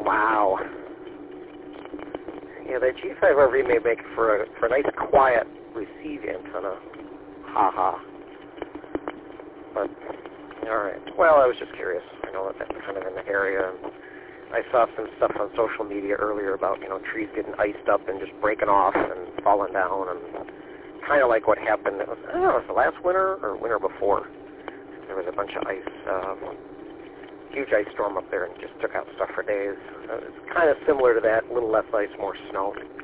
Wow. Yeah, that G5RV may make for a nice quiet receive antenna. Ha ha. But, alright. Well, I was just curious. I know that that's kind of in the area. I saw some stuff on social media earlier about, trees getting iced up and just breaking off and falling down, and kind of like what happened, I don't know, it was the last winter or winter before. There was a bunch of ice, huge ice storm up there and just took out stuff for days. It's kind of similar to that, a little less ice, more snow.